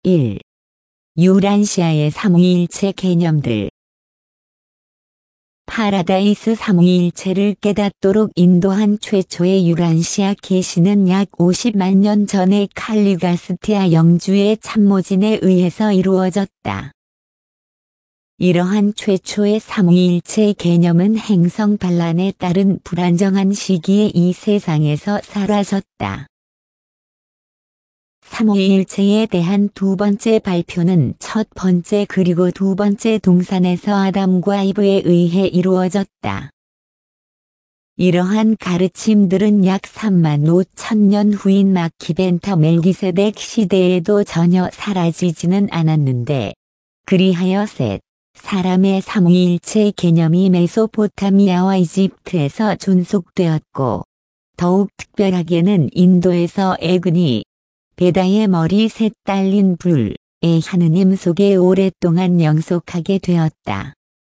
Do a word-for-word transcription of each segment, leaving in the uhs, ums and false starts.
일. 유란시아의 삼위일체 개념들. 파라다이스 삼위일체를 깨닫도록 인도한 최초의 유란시아 계시는 약 오십만 년 전에 칼리가스티아 영주의 참모진에 의해서 이루어졌다. 이러한 최초의 삼위일체 개념은 행성 반란에 따른 불안정한 시기에 이 세상에서 사라졌다. 삼위일체에 대한 두 번째 발표는 첫 번째 그리고 두 번째 동산에서 아담과 이브에 의해 이루어졌다. 이러한 가르침들은 약 삼만 오천 년 후인 마키벤타 멜기세덱 시대에도 전혀 사라지지는 않았는데, 그리하여 셋, 사람의 삼위일체 개념이 메소포타미아와 이집트에서 존속되었고, 더욱 특별하게는 인도에서 에그니, 베다의 머리 셋 달린 불의 하느님 속에 오랫동안 영속하게 되었다.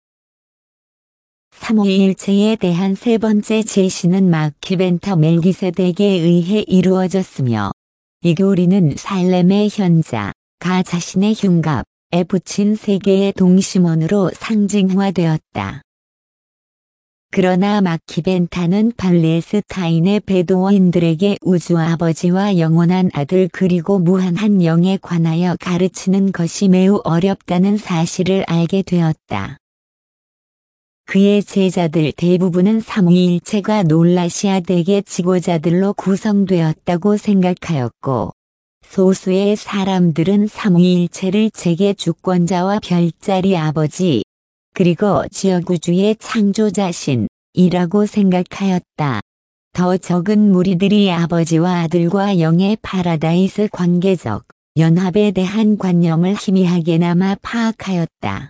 삼위일체에 대한 세 번째 제시는 마키벤타 멜기세덱에 의해 이루어졌으며, 이 교리는 살렘의 현자, 가 자신의 흉갑에 붙인 세 개의 동심원으로 상징화되었다. 그러나 마키벤타는 팔레스타인의 베도인들에게 우주 아버지와 영원한 아들 그리고 무한한 영에 관하여 가르치는 것이 매우 어렵다는 사실을 알게 되었다. 그의 제자들 대부분은 삼위일체가 놀라시아덱의 지고자들로 구성되었다고 생각하였고, 소수의 사람들은 삼위일체를 재계 주권자와 별자리 아버지, 그리고 지역우주의 창조자신이라고 생각하였다. 더 적은 무리들이 아버지와 아들과 영의 파라다이스 관계적 연합에 대한 관념을 희미하게나마 파악하였다.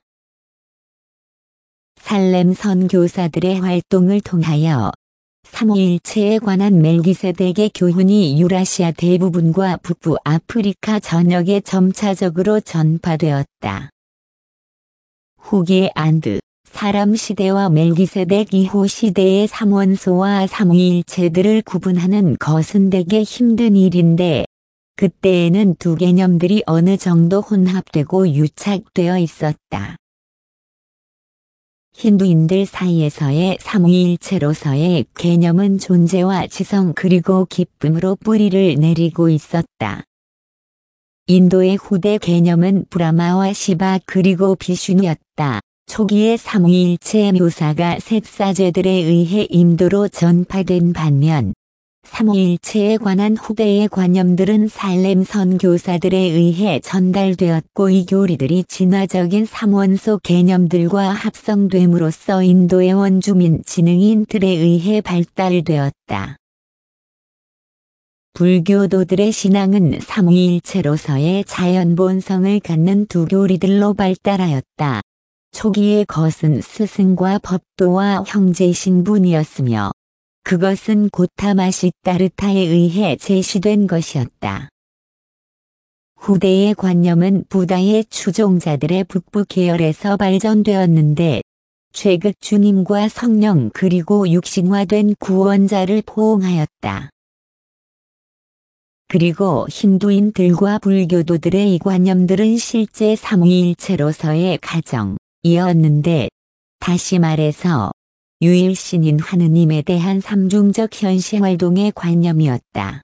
살렘 선교사들의 활동을 통하여 삼위일체에 관한 멜기세덱의 교훈이 유라시아 대부분과 북부 아프리카 전역에 점차적으로 전파되었다. 후기 안드, 사람 시대와 멜기세덱 이후 시대의 삼원소와 삼위일체들을 구분하는 것은 되게 힘든 일인데, 그때에는 두 개념들이 어느 정도 혼합되고 유착되어 있었다. 힌두인들 사이에서의 삼위일체로서의 개념은 존재와 지성 그리고 기쁨으로 뿌리를 내리고 있었다. 인도의 후대 개념은 브라마와 시바 그리고 비슈누였다. 초기의 삼위일체의 묘사가 셋 사제들에 의해 인도로 전파된 반면, 삼위일체에 관한 후대의 관념들은 살렘 선교사들에 의해 전달되었고 이 교리들이 진화적인 삼원소 개념들과 합성됨으로써 인도의 원주민 지능인들에 의해 발달되었다. 불교도들의 신앙은 삼위일체로서의 자연 본성을 갖는 두 교리들로 발달하였다. 초기의 것은 스승과 법도와 형제 신분이었으며, 그것은 고타마 시타르타에 의해 제시된 것이었다. 후대의 관념은 부다의 추종자들의 북부 계열에서 발전되었는데, 최극 주님과 성령 그리고 육신화된 구원자를 포옹하였다. 그리고 힌두인들과 불교도들의 이 관념들은 실제 삼위일체로서의 가정이었는데, 다시 말해서 유일신인 하느님에 대한 삼중적 현시활동의 관념이었다.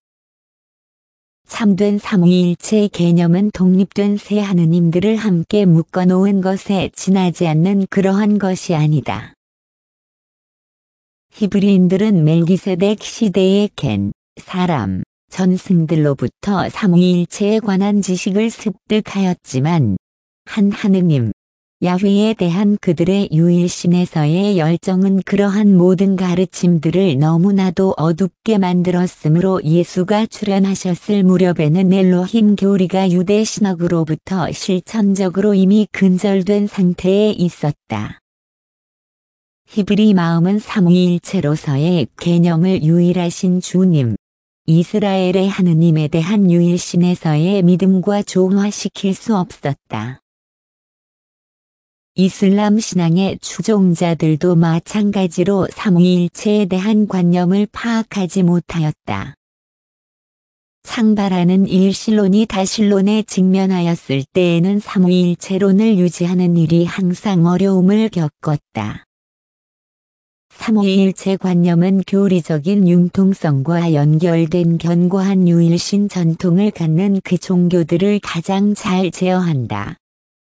참된 삼위일체 개념은 독립된 세 하느님들을 함께 묶어놓은 것에 지나지 않는 그러한 것이 아니다. 히브리인들은 멜기세덱 시대의 겐, 사람, 전승들로부터 삼위일체에 관한 지식을 습득하였지만, 한 하느님, 야훼에 대한 그들의 유일신에서의 열정은 그러한 모든 가르침들을 너무나도 어둡게 만들었으므로 예수가 출현하셨을 무렵에는 엘로힘 교리가 유대 신학으로부터 실천적으로 이미 근절된 상태에 있었다. 히브리 마음은 삼위일체로서의 개념을 유일하신 주님, 이스라엘의 하느님에 대한 유일신에서의 믿음과 조화시킬 수 없었다. 이슬람 신앙의 추종자들도 마찬가지로 삼위일체에 대한 관념을 파악하지 못하였다. 창발하는 일신론이 다신론에 직면하였을 때에는 삼위일체론을 유지하는 일이 항상 어려움을 겪었다. 삼위일체 관념은 교리적인 융통성과 연결된 견고한 유일신 전통을 갖는 그 종교들을 가장 잘 제어한다.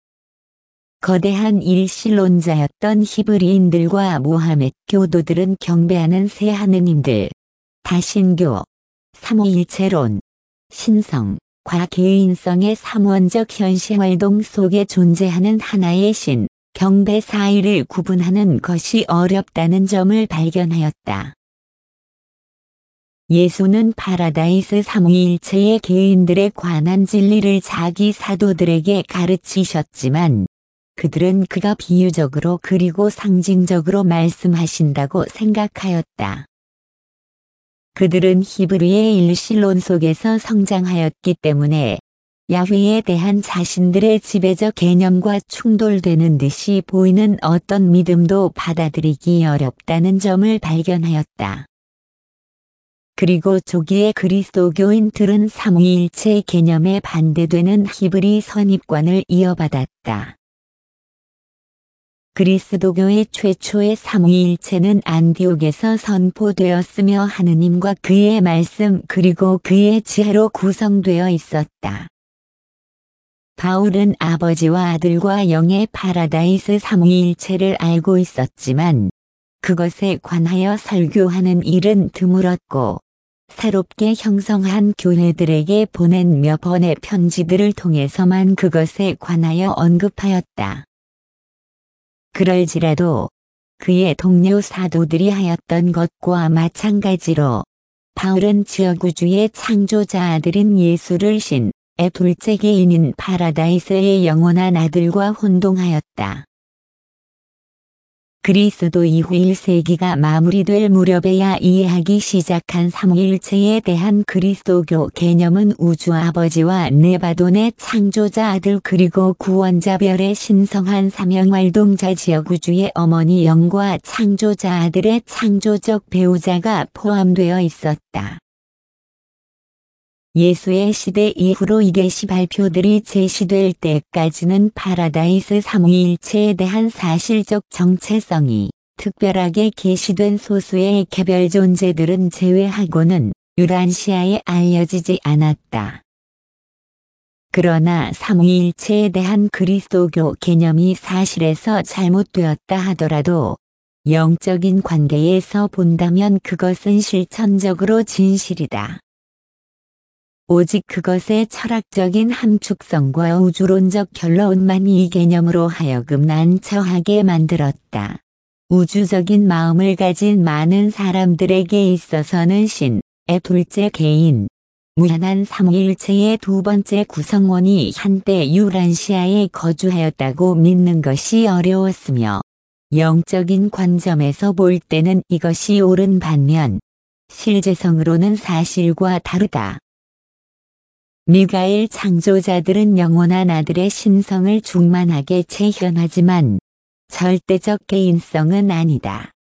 거대한 일신론자였던 히브리인들과 모하멧 교도들은 경배하는 세 하느님들, 다신교, 삼위일체론, 신성, 과 개인성의 삼원적 현시활동 속에 존재하는 하나의 신, 경배 사이를 구분하는 것이 어렵다는 점을 발견하였다. 예수는 파라다이스 삼위일체의 개인들에 관한 진리를 자기 사도들에게 가르치셨지만 그들은 그가 비유적으로 그리고 상징적으로 말씀하신다고 생각하였다. 그들은 히브리의 일신론 속에서 성장하였기 때문에 야훼에 대한 자신들의 지배적 개념과 충돌되는 듯이 보이는 어떤 믿음도 받아들이기 어렵다는 점을 발견하였다. 그리고 조기의 그리스도교인들은 삼위일체 개념에 반대되는 히브리 선입관을 이어받았다. 그리스도교의 최초의 삼위일체는 안디옥에서 선포되었으며 하느님과 그의 말씀 그리고 그의 지혜로 구성되어 있었다. 바울은 아버지와 아들과 영의 파라다이스 삼위일체를 알고 있었지만 그것에 관하여 설교하는 일은 드물었고 새롭게 형성한 교회들에게 보낸 몇 번의 편지들을 통해서만 그것에 관하여 언급하였다. 그럴지라도 그의 동료 사도들이 하였던 것과 마찬가지로 바울은 지어구주의 창조자 아들인 예수를 신의 둘째 개인인 파라다이스의 영원한 아들과 혼동하였다. 그리스도 이후 일 세기가 마무리될 무렵에야 이해하기 시작한 삼위일체에 대한 그리스도교 개념은 우주 아버지와 네바돈의 창조자 아들 그리고 구원자별의 신성한 사명활동자 지어구주의 어머니 영과 창조자 아들의 창조적 배우자가 포함되어 있었다. 예수의 시대 이후로 이 계시 발표들이 제시될 때까지는 파라다이스 삼위일체에 대한 사실적 정체성이 특별하게 계시된 소수의 개별 존재들은 제외하고는 유란시아에 알려지지 않았다. 그러나 삼위일체에 대한 그리스도교 개념이 사실에서 잘못되었다 하더라도 영적인 관계에서 본다면 그것은 실천적으로 진실이다. 오직 그것의 철학적인 함축성과 우주론적 결론만이 이 개념으로 하여금 난처하게 만들었다. 우주적인 마음을 가진 많은 사람들에게 있어서는 신의 둘째 개인, 무한한 삼위일체의 두 번째 구성원이 한때 유란시아에 거주하였다고 믿는 것이 어려웠으며 영적인 관점에서 볼 때는 이것이 옳은 반면 실제성으로는 사실과 다르다. 미가엘 창조자들은 영원한 아들의 신성을 충만하게 재현하지만 절대적 개인성은 아니다.